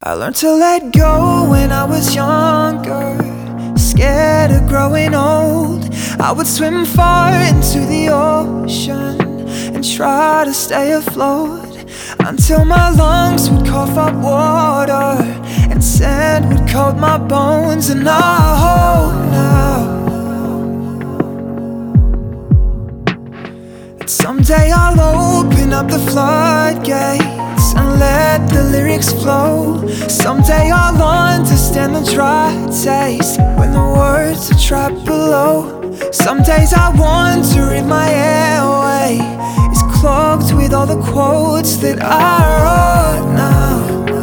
I learned to let go when I was younger, scared of growing old. I would swim far into the ocean and try to stay afloat, until my lungs would cough up water and sand would coat my bones. And I hope now that someday I'll open up the floodgates and let the lyrics flow. Someday I'll understand the dry taste when the words are trapped below. Some days I wonder if my airway is clogged with all the quotes that I wrote now.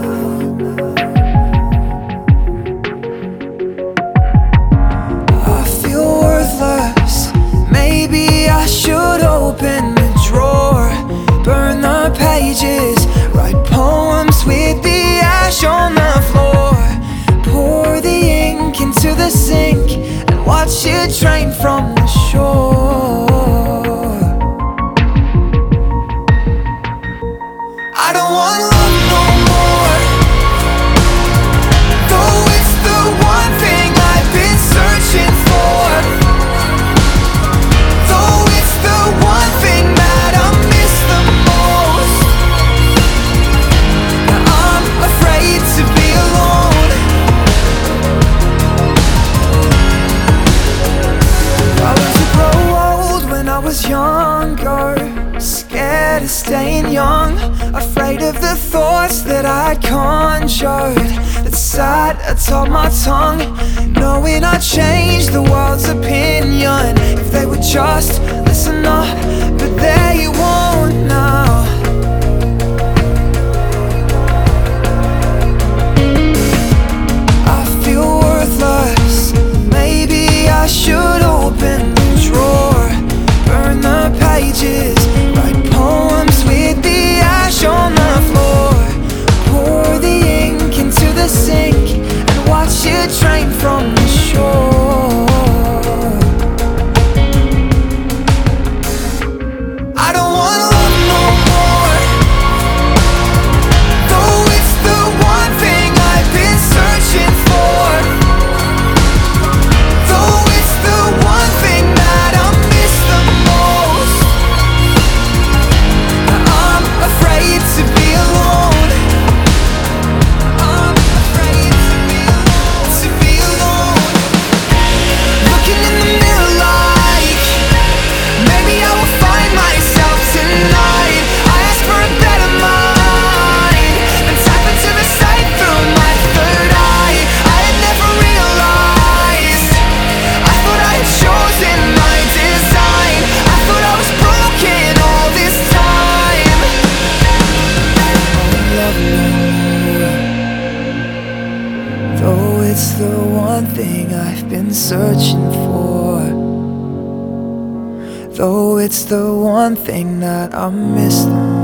I feel worthless. Maybe I should open the drawer, burn the pages, write poems with the ash on the floor, pour the ink into the sink and watch it drain from the shore. I don't want love no more, though it's the one thing I've been searching for. Though it's the one thing that I miss the most. Now I'm afraid to be alone. I learned to grow old when I was younger, scared of staying young, afraid of the thoughts that I'd conjured that sat atop my tongue, knowing I'd change the world's opinion if they would just listen up, but they won't now. I feel worthless. Maybe I should open the drawer, burn the pages, write poems with the ash on the floor, pour the ink into the sink and watch it drain from the shore. I don't want love no more, though it's the one thing I've been searching for. Though it's the one thing that I miss the most. I'm afraid to be alone. I'm afraid to be alone. Looking in the mirror like maybe I will find myself tonight. I ask for a better mind and tap into the sight through my third eye. I had never realized, I thought I had chosen my design. I thought I was broken all this time. Love no more, though it's the one thing I've been searching for. Though it's the one thing that I miss the most.